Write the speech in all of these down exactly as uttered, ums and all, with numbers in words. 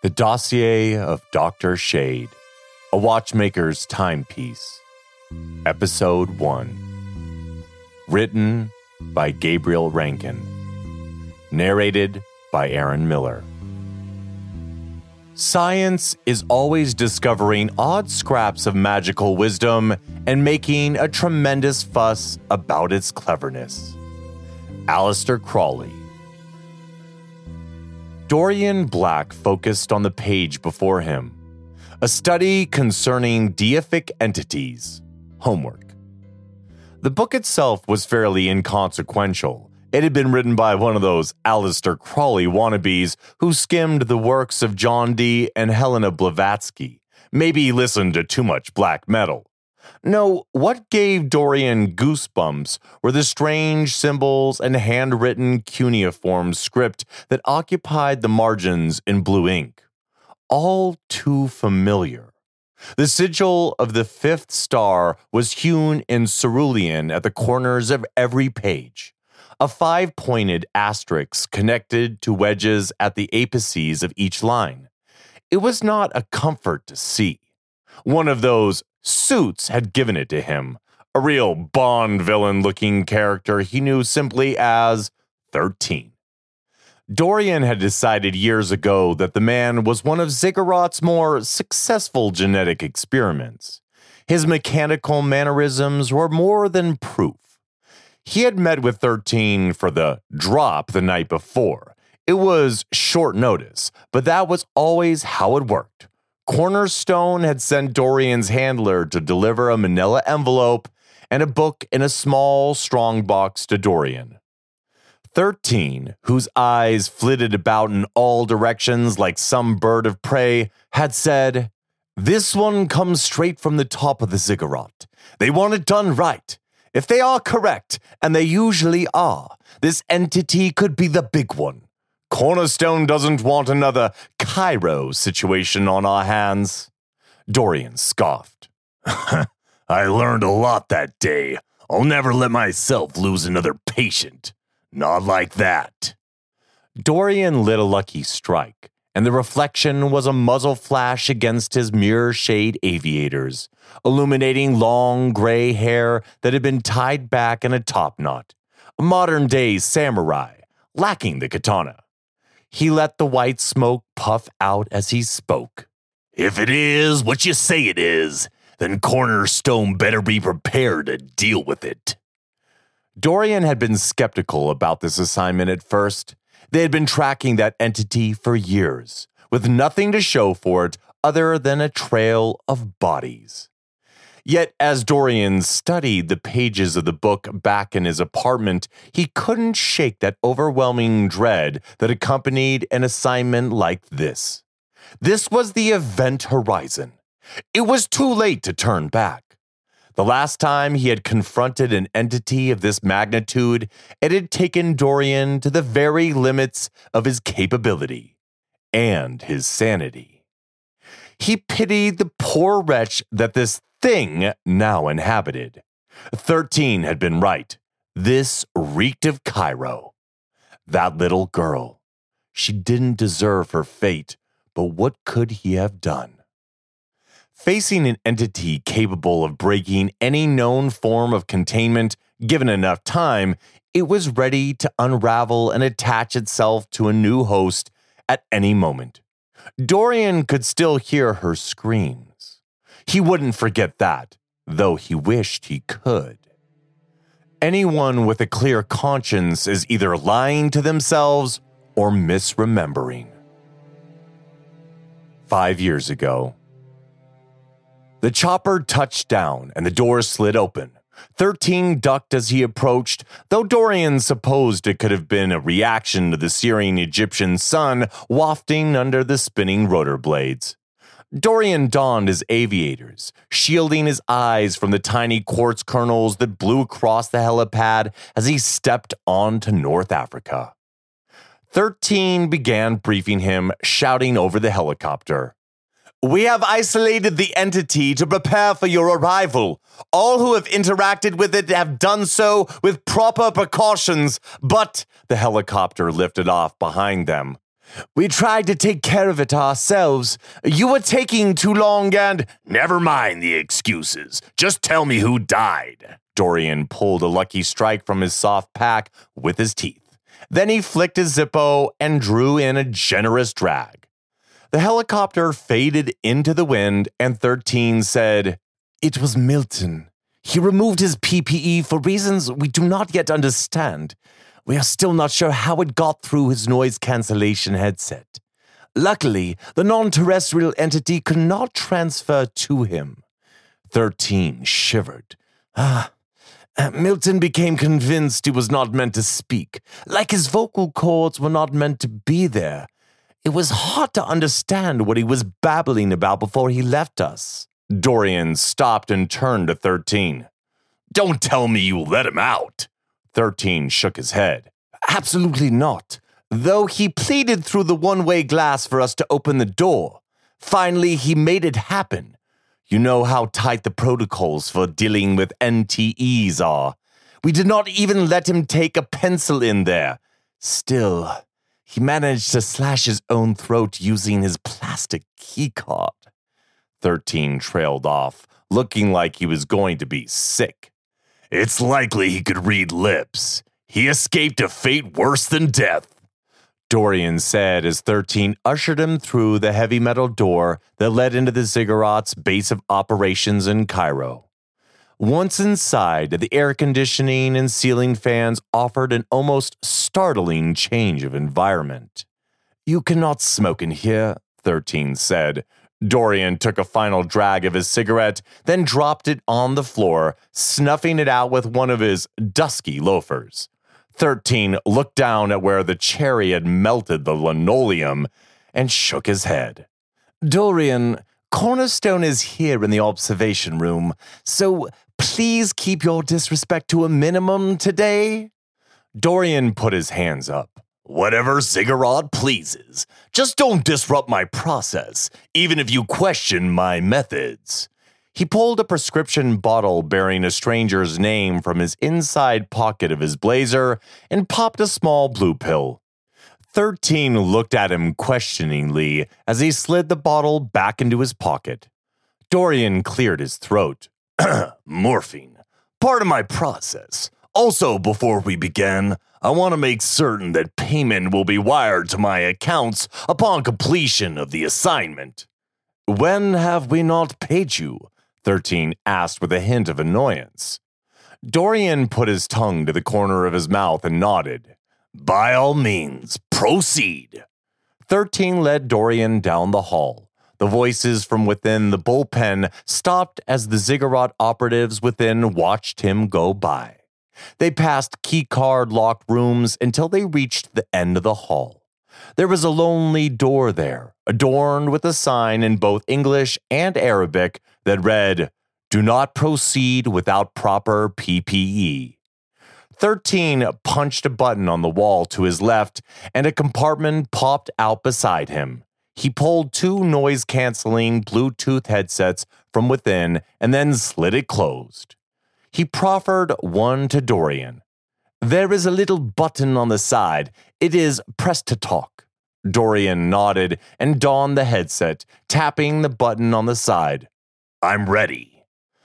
The Dossier of Doctor Shade, A Watchmaker's Timepiece, Episode one. Written by Gabriel Rankin. Narrated by Aaron Miller. Science is always discovering odd scraps of magical wisdom and making a tremendous fuss about its cleverness. Aleister Crowley. Dorian Black focused on the page before him. A study concerning deific entities. Homework. The book itself was fairly inconsequential. It had been written by one of those Aleister Crowley wannabes who skimmed the works of John Dee and Helena Blavatsky. Maybe listened to too much black metal. No, what gave Dorian goosebumps were the strange symbols and handwritten cuneiform script that occupied the margins in blue ink. All too familiar. The sigil of the fifth star was hewn in cerulean at the corners of every page. A five-pointed asterisk connected to wedges at the apices of each line. It was not a comfort to see. One of those suits had given it to him, a real Bond villain-looking character he knew simply as thirteen. Dorian had decided years ago that the man was one of Ziggurat's more successful genetic experiments. His mechanical mannerisms were more than proof. He had met with thirteen for the drop the night before. It was short notice, but that was always how it worked. Cornerstone had sent Dorian's handler to deliver a manila envelope and a book in a small, strong box to Dorian. Thirteen, whose eyes flitted about in all directions like some bird of prey, had said, "This one comes straight from the top of the ziggurat. They want it done right. If they are correct, and they usually are, this entity could be the big one. Cornerstone doesn't want another Cairo situation on our hands." Dorian scoffed. "I learned a lot that day. I'll never let myself lose another patient. Not like that." Dorian lit a lucky strike, and the reflection was a muzzle flash against his mirror-shade aviators, illuminating long gray hair that had been tied back in a topknot. A modern-day samurai, lacking the katana. He let the white smoke puff out as he spoke. "If it is what you say it is, then Cornerstone better be prepared to deal with it." Dorian had been skeptical about this assignment at first. They had been tracking that entity for years, with nothing to show for it other than a trail of bodies. Yet, as Dorian studied the pages of the book back in his apartment, he couldn't shake that overwhelming dread that accompanied an assignment like this. This was the event horizon. It was too late to turn back. The last time he had confronted an entity of this magnitude, it had taken Dorian to the very limits of his capability and his sanity. He pitied the poor wretch that this thing now inhabited. Thirteen had been right. This reeked of Cairo. That little girl. She didn't deserve her fate, but what could he have done? Facing an entity capable of breaking any known form of containment, given enough time, it was ready to unravel and attach itself to a new host at any moment. Dorian could still hear her screams. He wouldn't forget that, though he wished he could. Anyone with a clear conscience is either lying to themselves or misremembering. Five years ago. The chopper touched down and the door slid open. Thirteen ducked as he approached, though Dorian supposed it could have been a reaction to the searing Egyptian sun wafting under the spinning rotor blades. Dorian donned his aviators, shielding his eyes from the tiny quartz kernels that blew across the helipad as he stepped onto North Africa. Thirteen began briefing him, shouting over the helicopter. "We have isolated the entity to prepare for your arrival. All who have interacted with it have done so with proper precautions, but," the helicopter lifted off behind them, We tried to take care of it ourselves. You were taking too long and— Never mind the excuses. Just tell me who died. Dorian pulled a lucky strike from his soft pack with his teeth. Then he flicked his Zippo and drew in a generous drag. The helicopter faded into the wind, and thirteen said, "It was Milton. He removed his P P E for reasons we do not yet understand. We are still not sure how it got through his noise cancellation headset. Luckily, the non-terrestrial entity could not transfer to him." thirteen shivered. Ah, Milton became convinced he was not meant to speak, like his vocal cords were not meant to be there. It was hard to understand what he was babbling about before he left us. Dorian stopped and turned to thirteen. Don't tell me you let him out. thirteen shook his head. Absolutely not. Though he pleaded through the one-way glass for us to open the door. Finally, he made it happen. You know how tight the protocols for dealing with N T Es are. We did not even let him take a pencil in there. Still, he managed to slash his own throat using his plastic keycard. thirteen trailed off, looking like he was going to be sick. It's likely he could read lips. He escaped a fate worse than death, Dorian said as thirteen ushered him through the heavy metal door that led into the Ziggurat's base of operations in Cairo. Once inside, the air conditioning and ceiling fans offered an almost startling change of environment. "You cannot smoke in here," thirteen said. Dorian took a final drag of his cigarette, then dropped it on the floor, snuffing it out with one of his dusky loafers. thirteen looked down at where the cherry had melted the linoleum and shook his head. "Dorian, Cornerstone is here in the observation room, so please keep your disrespect to a minimum today." Dorian put his hands up. Whatever Ziggurat pleases. Just don't disrupt my process, even if you question my methods. He pulled a prescription bottle bearing a stranger's name from his inside pocket of his blazer and popped a small blue pill. thirteen looked at him questioningly as he slid the bottle back into his pocket. Dorian cleared his throat. Morphine. Part of my process. Also, before we begin, I want to make certain that payment will be wired to my accounts upon completion of the assignment. "When have we not paid you?" thirteen asked with a hint of annoyance. Dorian put his tongue to the corner of his mouth and nodded. "By all means, proceed." thirteen led Dorian down the hall. The voices from within the bullpen stopped as the Ziggurat operatives within watched him go by. They passed keycard locked rooms until they reached the end of the hall. There was a lonely door there, adorned with a sign in both English and Arabic that read, "Do not proceed without proper P P E." thirteen punched a button on the wall to his left, and a compartment popped out beside him. He pulled two noise-canceling Bluetooth headsets from within and then slid it closed. He proffered one to Dorian. "There is a little button on the side. It is press to talk." Dorian nodded and donned the headset, tapping the button on the side. "I'm ready."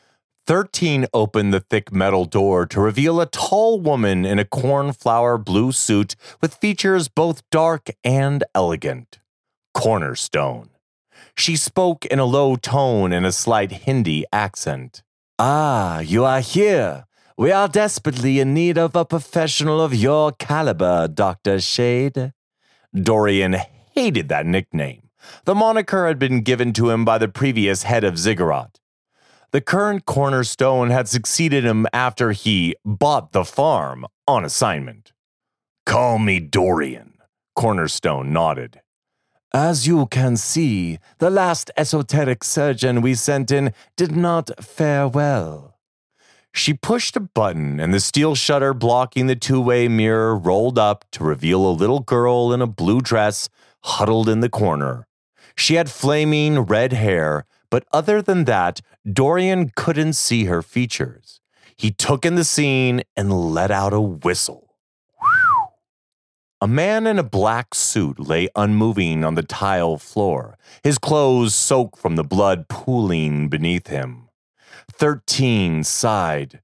thirteen opened the thick metal door to reveal a tall woman in a cornflower blue suit with features both dark and elegant. Cornerstone. She spoke in a low tone and a slight Hindi accent. "Ah, you are here. We are desperately in need of a professional of your caliber, Doctor Shade." Dorian hated that nickname. The moniker had been given to him by the previous head of Ziggurat. The current Cornerstone had succeeded him after he bought the farm on assignment. "Call me Dorian," Cornerstone nodded. "As you can see, the last esoteric surgeon we sent in did not fare well." She pushed a button, and the steel shutter blocking the two-way mirror rolled up to reveal a little girl in a blue dress huddled in the corner. She had flaming red hair, but other than that, Dorian couldn't see her features. He took in the scene and let out a whistle. A man in a black suit lay unmoving on the tile floor, his clothes soaked from the blood pooling beneath him. Thirteen sighed.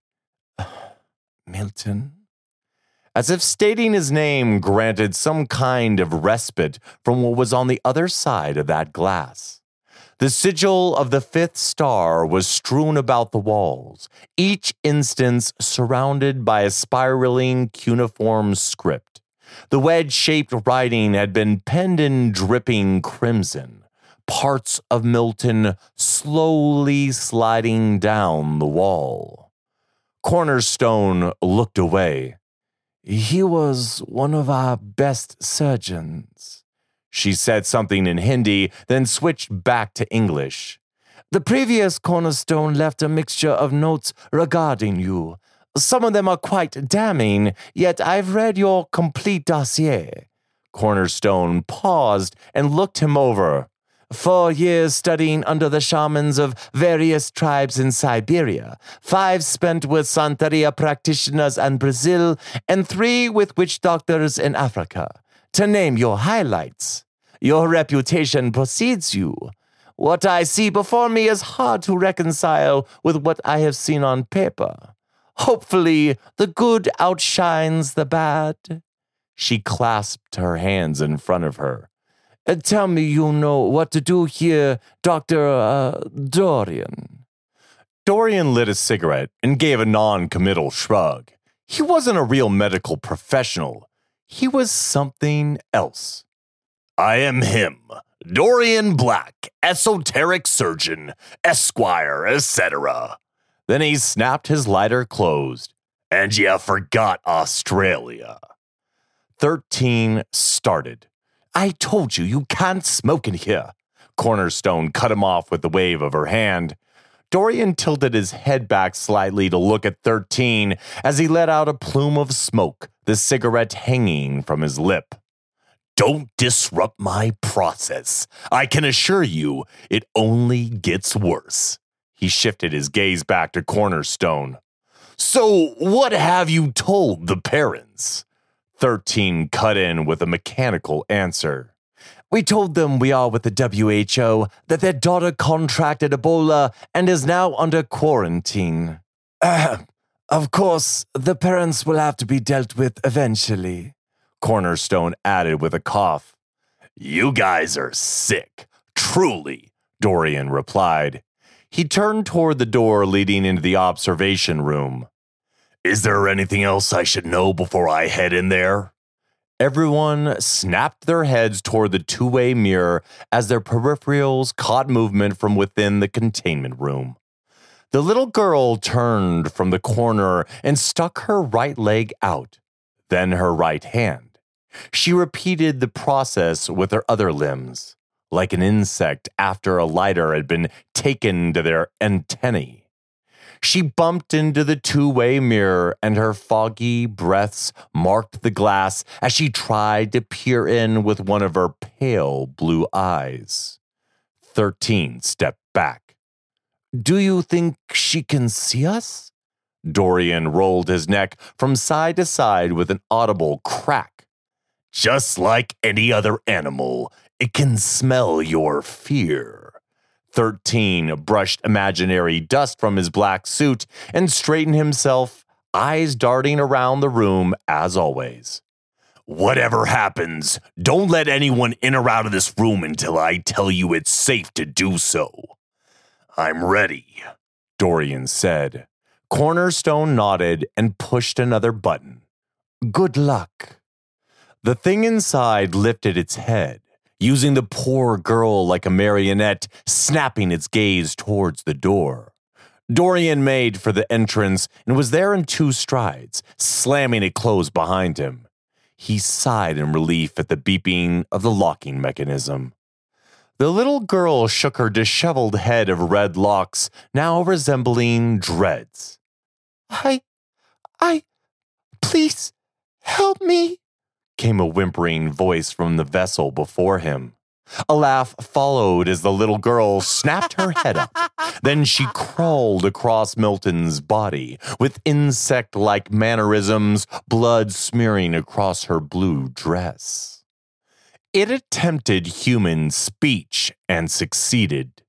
Milton? As if stating his name granted some kind of respite from what was on the other side of that glass. The sigil of the fifth star was strewn about the walls, each instance surrounded by a spiraling cuneiform script. The wedge-shaped writing had been penned in dripping crimson, parts of Milton slowly sliding down the wall. Cornerstone looked away. He was one of our best surgeons. She said something in Hindi, then switched back to English. The previous Cornerstone left a mixture of notes regarding you. Some of them are quite damning, yet I've read your complete dossier. Cornerstone paused and looked him over. Four years studying under the shamans of various tribes in Siberia, five spent with Santeria practitioners in Brazil, and three with witch doctors in Africa. To name your highlights. Your reputation precedes you. What I see before me is hard to reconcile with what I have seen on paper. Hopefully, the good outshines the bad. She clasped her hands in front of her. Tell me you know what to do here, Doctor Uh, Dorian. Dorian lit a cigarette and gave a non-committal shrug. He wasn't a real medical professional. He was something else. I am him, Dorian Black, esoteric surgeon, esquire, et cetera. Then he snapped his lighter closed. And you forgot Australia. Thirteen started. I told you, you can't smoke in here. Cornerstone cut him off with a wave of her hand. Dorian tilted his head back slightly to look at thirteen as he let out a plume of smoke, the cigarette hanging from his lip. Don't disrupt my process. I can assure you, it only gets worse. He shifted his gaze back to Cornerstone. So, what have you told the parents? Thirteen cut in with a mechanical answer. We told them we are with the W H O, that their daughter contracted Ebola and is now under quarantine. Uh, of course, the parents will have to be dealt with eventually, Cornerstone added with a cough. You guys are sick, truly, Dorian replied. He turned toward the door leading into the observation room. Is there anything else I should know before I head in there? Everyone snapped their heads toward the two-way mirror as their peripherals caught movement from within the containment room. The little girl turned from the corner and stuck her right leg out, then her right hand. She repeated the process with her other limbs, like an insect after a lighter had been taken to their antennae. She bumped into the two-way mirror, and her foggy breaths marked the glass as she tried to peer in with one of her pale blue eyes. Thirteen stepped back. Do you think she can see us? Dorian rolled his neck from side to side with an audible crack. Just like any other animal, it can smell your fear. Thirteen brushed imaginary dust from his black suit and straightened himself, eyes darting around the room as always. Whatever happens, don't let anyone in or out of this room until I tell you it's safe to do so. I'm ready, Dorian said. Cornerstone nodded and pushed another button. Good luck. The thing inside lifted its head, using the poor girl like a marionette, snapping its gaze towards the door. Dorian made for the entrance and was there in two strides, slamming it closed behind him. He sighed in relief at the beeping of the locking mechanism. The little girl shook her disheveled head of red locks, now resembling dreads. I, I, please, help me, came a whimpering voice from the vessel before him. A laugh followed as the little girl snapped her head up. Then she crawled across Milton's body with insect-like mannerisms, blood smearing across her blue dress. It attempted human speech and succeeded.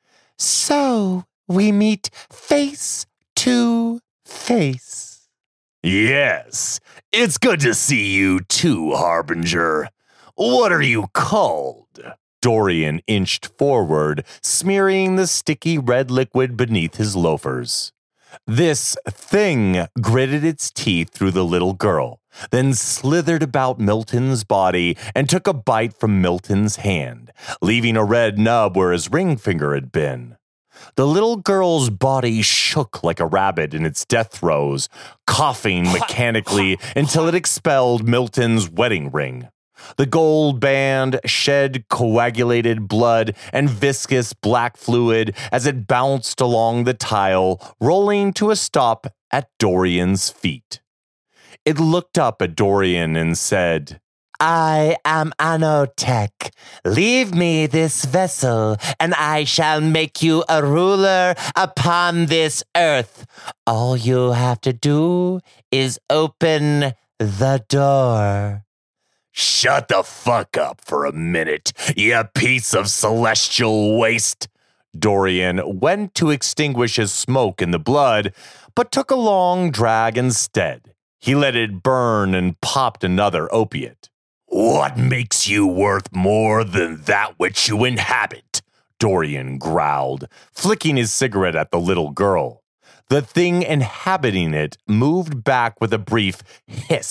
So we meet face to face. Yes, it's good to see you too, Harbinger. What are you called? Dorian inched forward, smearing the sticky red liquid beneath his loafers. This thing gritted its teeth through the little girl, then slithered about Milton's body and took a bite from Milton's hand, leaving a red nub where his ring finger had been. The little girl's body shook like a rabbit in its death throes, coughing mechanically until it expelled Milton's wedding ring. The gold band shed coagulated blood and viscous black fluid as it bounced along the tile, rolling to a stop at Dorian's feet. It looked up at Dorian and said, I am Anotech. Leave me this vessel, and I shall make you a ruler upon this earth. All you have to do is open the door. Shut the fuck up for a minute, you piece of celestial waste. Dorian went to extinguish his smoke in the blood, but took a long drag instead. He let it burn and popped another opiate. What makes you worth more than that which you inhabit? Dorian growled, flicking his cigarette at the little girl. The thing inhabiting it moved back with a brief hiss.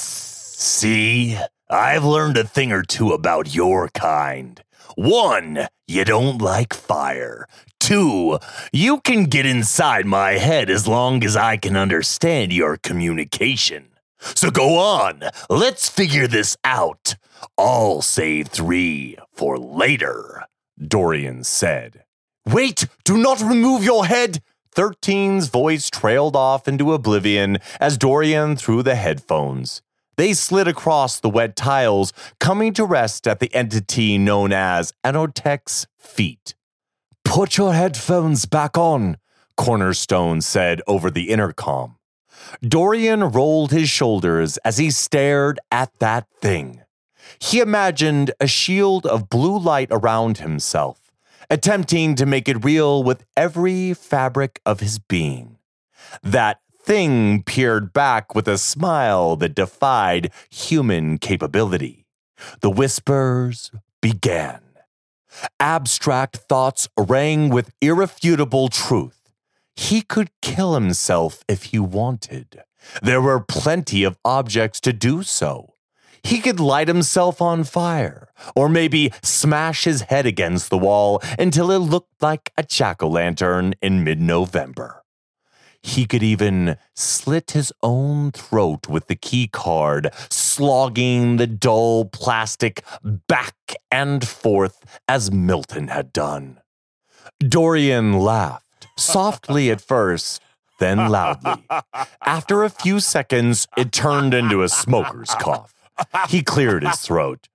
See? I've learned a thing or two about your kind. One, you don't like fire. Two, you can get inside my head as long as I can understand your communication. So go on, let's figure this out. I'll save three for later, Dorian said. Wait, do not remove your head! Thirteen's voice trailed off into oblivion as Dorian threw the headphones. They slid across the wet tiles, coming to rest at the entity known as Anotech's feet. Put your headphones back on, Cornerstone said over the intercom. Dorian rolled his shoulders as he stared at that thing. He imagined a shield of blue light around himself, attempting to make it real with every fabric of his being. That thing peered back with a smile that defied human capability. The whispers began. Abstract thoughts rang with irrefutable truth. He could kill himself if he wanted. There were plenty of objects to do so. He could light himself on fire, or maybe smash his head against the wall until it looked like a jack-o'-lantern in mid-November. He could even slit his own throat with the key card, slogging the dull plastic back and forth as Milton had done. Dorian laughed, softly at first, then loudly. After a few seconds, it turned into a smoker's cough. He cleared his throat.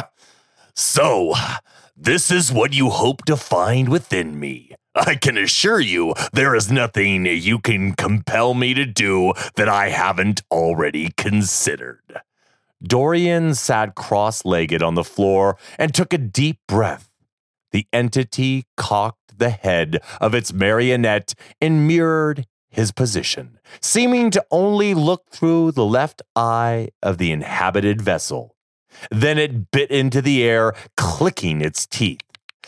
So, this is what you hope to find within me. I can assure you there is nothing you can compel me to do that I haven't already considered. Dorian sat cross-legged on the floor and took a deep breath. The entity cocked the head of its marionette and mirrored his position, seeming to only look through the left eye of the inhabited vessel. Then it bit into the air, clicking its teeth.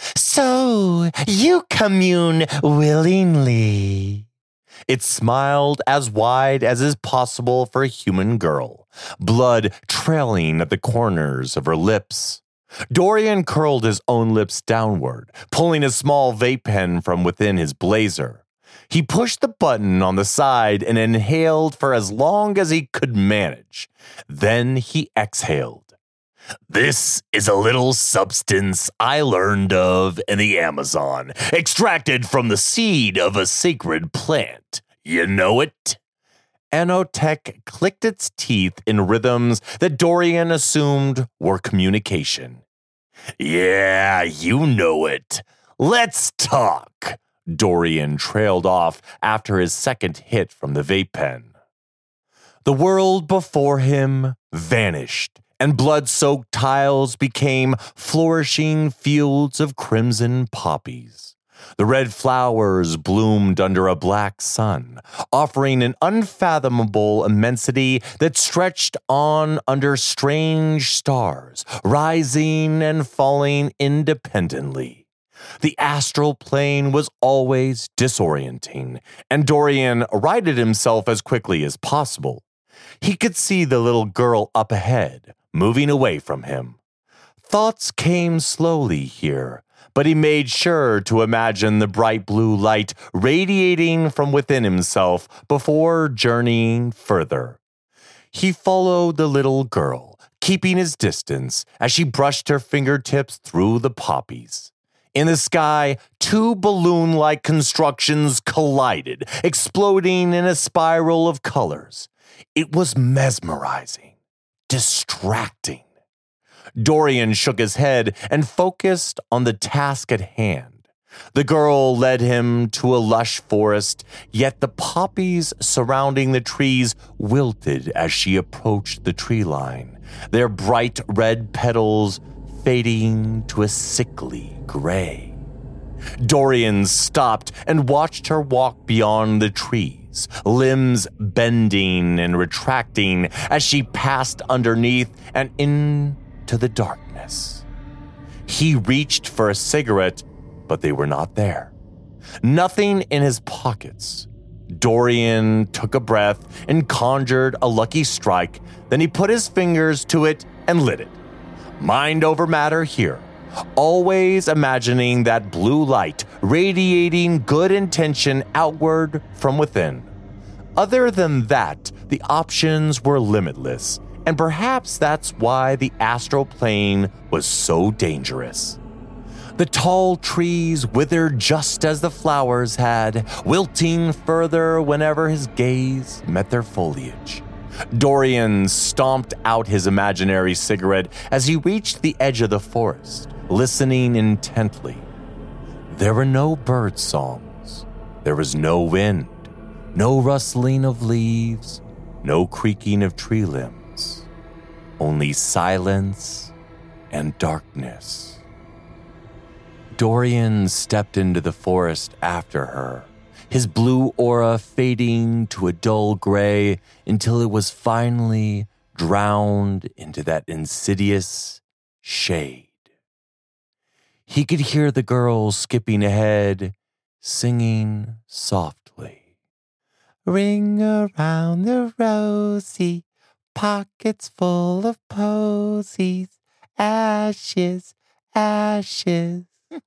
So, you commune willingly. It smiled as wide as is possible for a human girl, blood trailing at the corners of her lips. Dorian curled his own lips downward, pulling a small vape pen from within his blazer. He pushed the button on the side and inhaled for as long as he could manage. Then he exhaled. This is a little substance I learned of in the Amazon, extracted from the seed of a sacred plant. You know it? Anotech clicked its teeth in rhythms that Dorian assumed were communication. Yeah, you know it. Let's talk. Dorian trailed off after his second hit from the vape pen. The world before him vanished, and blood-soaked tiles became flourishing fields of crimson poppies. The red flowers bloomed under a black sun, offering an unfathomable immensity that stretched on under strange stars, rising and falling independently. The astral plane was always disorienting, and Dorian righted himself as quickly as possible. He could see the little girl up ahead, moving away from him. Thoughts came slowly here, but he made sure to imagine the bright blue light radiating from within himself before journeying further. He followed the little girl, keeping his distance as she brushed her fingertips through the poppies. In the sky, two balloon-like constructions collided, exploding in a spiral of colors. It was mesmerizing, distracting. Dorian shook his head and focused on the task at hand. The girl led him to a lush forest, yet the poppies surrounding the trees wilted as she approached the tree line, their bright red petals fading to a sickly gray. Dorian stopped and watched her walk beyond the trees, limbs bending and retracting as she passed underneath and into the darkness. He reached for a cigarette, but they were not there. Nothing in his pockets. Dorian took a breath and conjured a lucky strike, then he put his fingers to it and lit it. Mind over matter here, always imagining that blue light radiating good intention outward from within. Other than that, the options were limitless, and perhaps that's why the astral plane was so dangerous. The tall trees withered just as the flowers had, wilting further whenever his gaze met their foliage. Dorian stomped out his imaginary cigarette as he reached the edge of the forest, listening intently. There were no bird songs. There was no wind, no rustling of leaves, no creaking of tree limbs. Only silence and darkness. Dorian stepped into the forest after her, his blue aura fading to a dull gray until it was finally drowned into that insidious shade. He could hear the girl skipping ahead, singing softly. Ring around the rosy, pockets full of posies, ashes, ashes.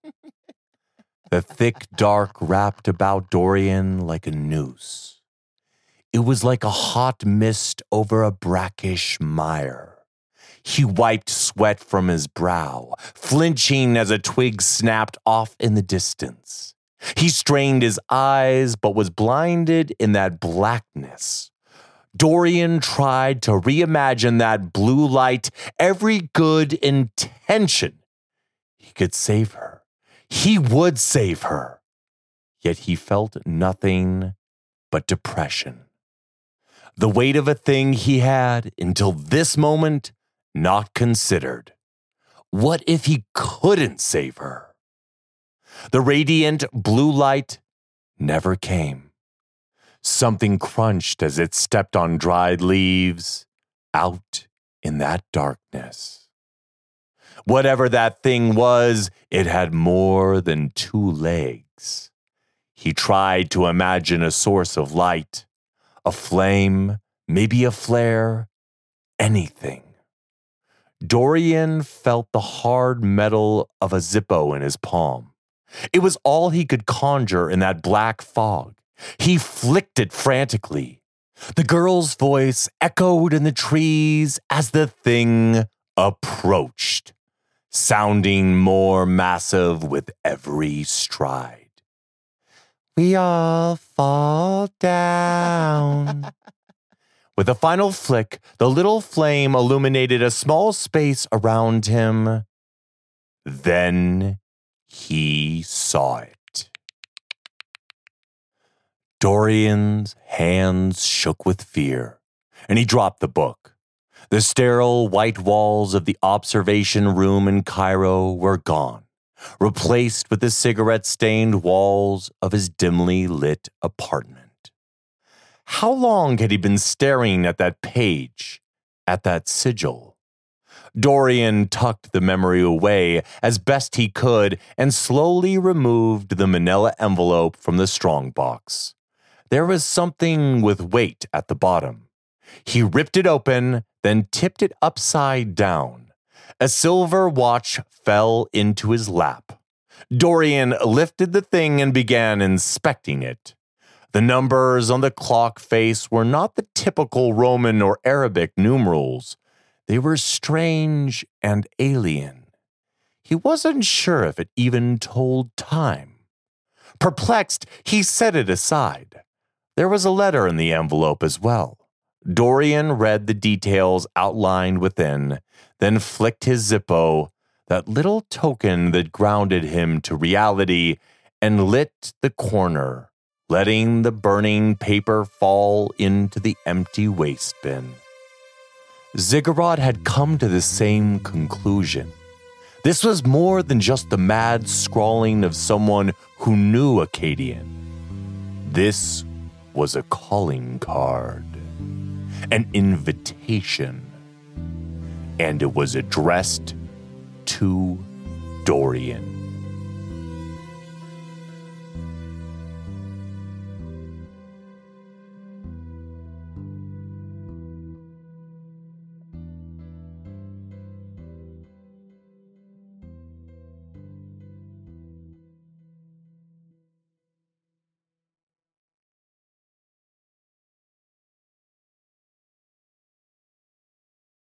The thick dark wrapped about Dorian like a noose. It was like a hot mist over a brackish mire. He wiped sweat from his brow, flinching as a twig snapped off in the distance. He strained his eyes, but was blinded in that blackness. Dorian tried to reimagine that blue light, every good intention. He could save her. He would save her. Yet he felt nothing but depression. The weight of a thing he had, until this moment, not considered. What if he couldn't save her? The radiant blue light never came. Something crunched as it stepped on dried leaves out in that darkness. Whatever that thing was, it had more than two legs. He tried to imagine a source of light, a flame, maybe a flare, anything. Dorian felt the hard metal of a Zippo in his palm. It was all he could conjure in that black fog. He flicked it frantically. The girl's voice echoed in the trees as the thing approached, sounding more massive with every stride. We all fall down. With a final flick, the little flame illuminated a small space around him Then he saw it. Dorian's hands shook with fear, and he dropped the book. The sterile white walls of the observation room in Cairo were gone, replaced with the cigarette-stained walls of his dimly lit apartment. How long had he been staring at that page, at that sigil? Dorian tucked the memory away as best he could and slowly removed the manila envelope from the strongbox. There was something with weight at the bottom. He ripped it open, then tipped it upside down. A silver watch fell into his lap. Dorian lifted the thing and began inspecting it. The numbers on the clock face were not the typical Roman or Arabic numerals. They were strange and alien. He wasn't sure if it even told time. Perplexed, he set it aside. There was a letter in the envelope as well. Dorian read the details outlined within, then flicked his Zippo, that little token that grounded him to reality, and lit the corner, letting the burning paper fall into the empty waste bin. Ziggurat had come to the same conclusion. This was more than just the mad scrawling of someone who knew Akkadian. This was a calling card, an invitation, and it was addressed to Dorian.